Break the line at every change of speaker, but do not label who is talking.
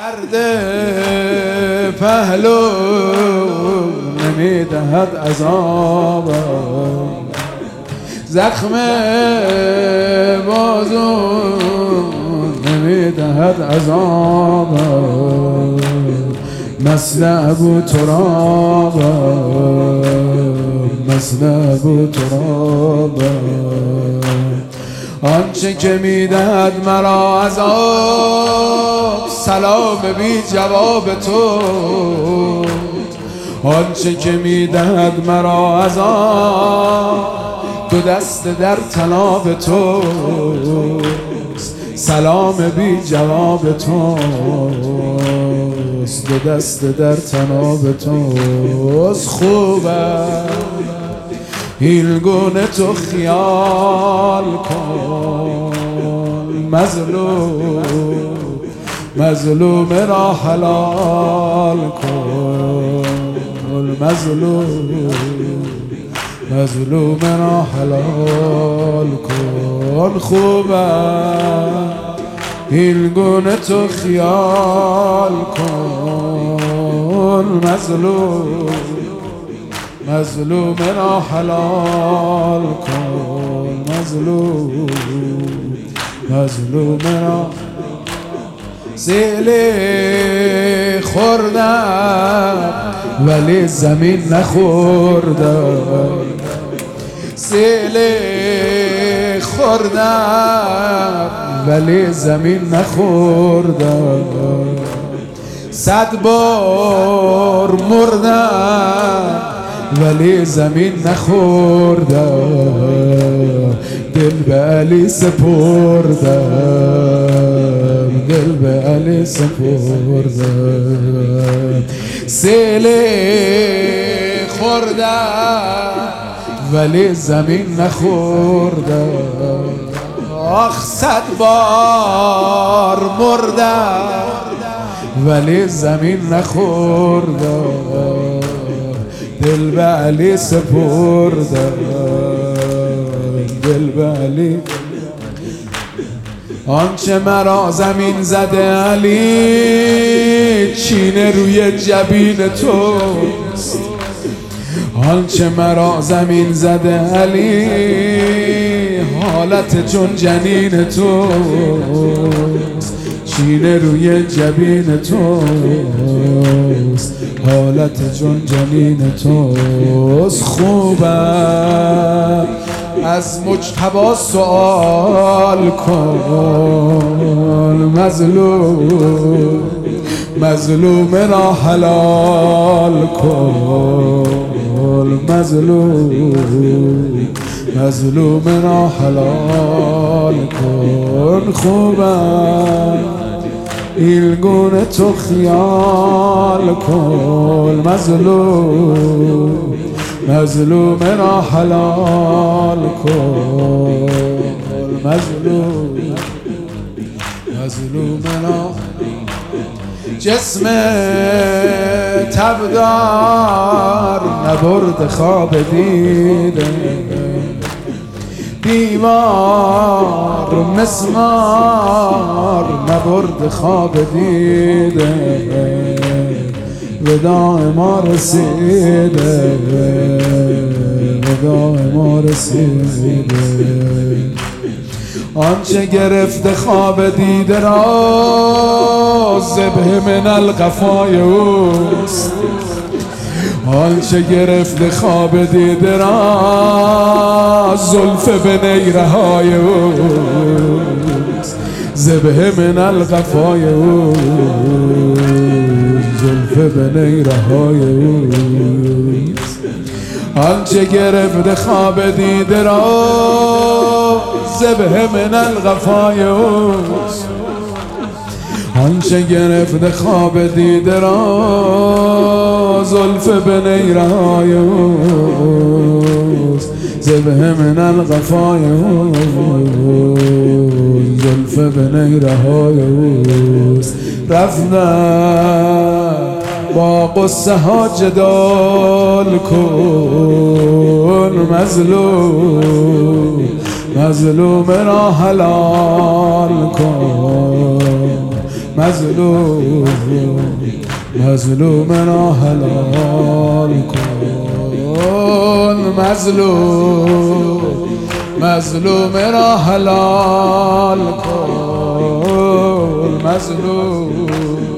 درد پهلو نمیدهد عذابم، زخم بازو نمیدهد عذابم، مثل ابو ترابم، مثل ابو ترابم. آنچه که میدهد مرا عذاب سلام بی جواب تو، آنچه که میدهد مرا عذاب دو دست در طناب تو، سلام بی جواب تو، دو دست در طناب تو. خوبه هیلگونه تو خیال کن، مظلوم را حلال کن، مظلوم را حلال کن. خوبه هیلگونه تو خیال کن، مظلوم را حلال کن، مظلوم را. سیل خوردم ولی زمین نخوردم، سیل خوردم ولی زمین نخوردم، 100 بار مردم ولی زمین نخوردم، دل به علی سپردم، دل به علی سپردم. سیل خوردم ولی زمین نخوردم، 100 بار مردم ولی زمین نخوردم، دل به علی سپردم، دل به علی. آنچه مرا زمین زده علی چینه روی جبین توست، آنچه مرا زمین زده علی حالت چون جنین توست، چینه روی جبین توست، حالت چون جنین توست. خوبه از مجتبی سؤال کن، مظلوم را حلال کن، مظلوم را حلال کن. خوبه ایلگونه تو خیال کن، مظلوم را حلال کن، مظلوم را. جسم تبدار نبرد خواب دیده، دیوار مسمار نبرد خواب دیده، وداع ما رسیده، وداع ما رسیده. آنچه گرفته خواب دیده را ذبح من القفای اوست، آنچه گرفته خواب دیده را زلف به نیره های اوست، ذبح من القفای اوست، زلف به نیره های اوست. آنچه گرفته خواب دیده را ذبح من القفای اوست، آنچه گرفته خواب دیده را زلف به نیره های اوست، ذبح من القفای اوست، زلف به نیره های اوست. رفتم با قصه ها جدال کن، مظلوم را حلال کن، مظلوم مظلومنا حلال کن مظلومنا حلال کن مظلوم